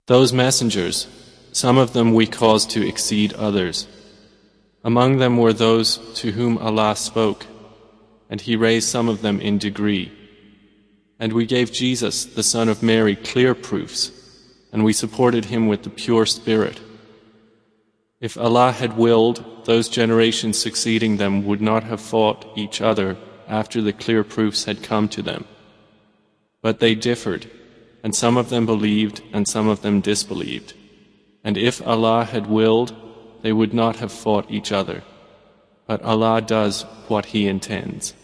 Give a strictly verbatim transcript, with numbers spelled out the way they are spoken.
Those messengers, some of them we caused to exceed others. Among them were those to whom Allah spoke, and He raised some of them in degree. And we gave Jesus, the son of Mary, clear proofs, and we supported him with the pure spirit. If Allah had willed, those generations succeeding them would not have fought each other after the clear proofs had come to them. But they differed, and some of them believed and some of them disbelieved. And if Allah had willed, they would not have fought each other. But Allah does what He intends.